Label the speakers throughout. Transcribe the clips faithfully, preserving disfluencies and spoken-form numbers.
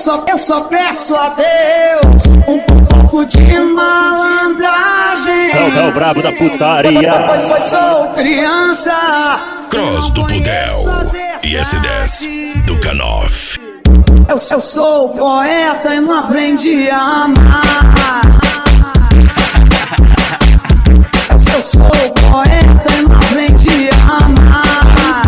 Speaker 1: só, eu só peço a Deus um pouco de malandragem.
Speaker 2: É o brabo da putaria.
Speaker 1: Pois eu sou criança.
Speaker 3: Cross do Pudel e S dez do Canoff.
Speaker 1: Eu, eu sou poeta e não aprendi a amar. Eu sou poeta e não aprendi a amar.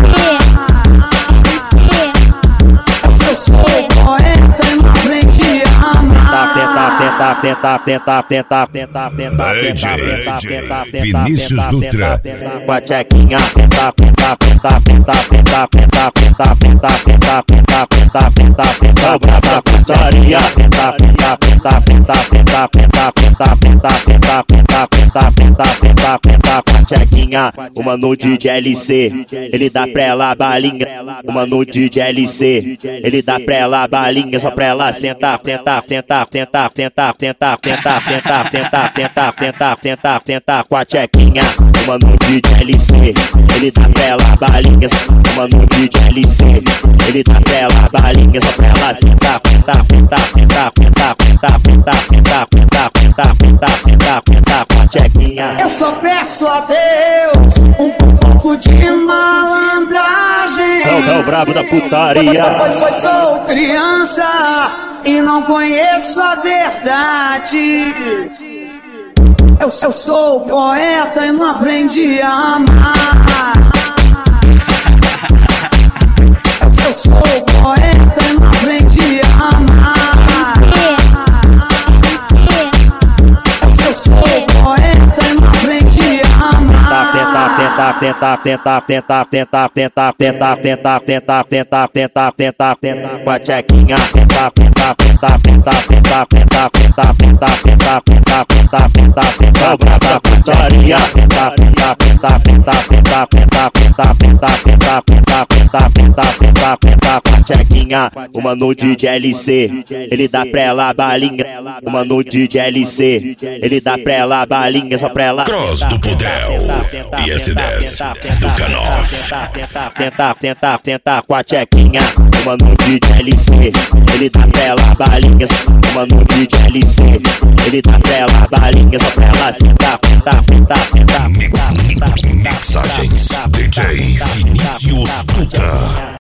Speaker 1: Eu sou poeta e não aprendi a amar.
Speaker 2: Tentar, tentar, tentar, tentar, tentar, tentar, tentar, tentar, tentar, tentar,
Speaker 3: Vinícius Dutra.
Speaker 2: Com a tchequinha, tentar, tentar, tentar, tentar, tentar, tentar, tentar, tentar, tentar, tentar, tentar, tentar, tentar, o brabo da putaria. Tentar, tentar, tentar, tentar, tentar, tentar, tentar, tentar, tentar, tentar, tentar, tentar, tentar, tentar, com a tchequinha. Uma nude de L C, ele dá pra ela balinha. Uma nude de L C, ele dá pra ela balinha, só pra ela sentar, sentar, sentar, sentar, sentar, sentar, sentar, sentar, sentar, sentar, sentar, sentar, sentar, com a tchequinha. Uma nude de L C, ele dá pra ela balinha. Uma nude de L C, ele dá pra ela balinha, só pra ela sentar, sentar, sentar, sentar, sentar, sentar, sentar, sentar, sentar, sentar, sentar, sentar, sentar, com a tchequinha.
Speaker 1: Eu só peço a Deus um pouco de malandragem.
Speaker 2: É o brabo da putaria.
Speaker 1: Pois eu sou criança e não conheço a verdade. Eu, eu sou poeta e não aprendi a amar. Eu, eu sou poeta e não aprendi a amar. Eu sou poeta e não aprendi a amar.
Speaker 2: Tentar, tentar, tentar, tentar, tentar, tentar, tentar, tentar, tentar, tentar, tentar, tentar, tentar, tentar, com a tchequinha. Tentar, tentar, tentar, tentar, tentar, tentar, tentar, tentar, tentar, tentar, tentar, tentar, tentar, o brabo da putaria. Tentar, tentar, tentar, tentar, tentar, tentar, tentar, tentar, tentar, tentar, tentar, tentar, tentar, tentar, com a tchequinha. Uma nude de L C, ele dá pra ela balinha. Uma nude de L C, ele dá pra ela balinha, só pra ela.
Speaker 3: Cross do Pudel e S dez do Canoff.
Speaker 2: Tentar, tentar, tentar, tentar, com a tchequinha. Uma nude de L C, ele dá pra ela balinha. Uma nude de L C, ele dá pra ela balinha, só pra ela sentar, sentar, sentar, sentar, sentar, sentar,
Speaker 3: Mixagens D J Vinícius Dutra.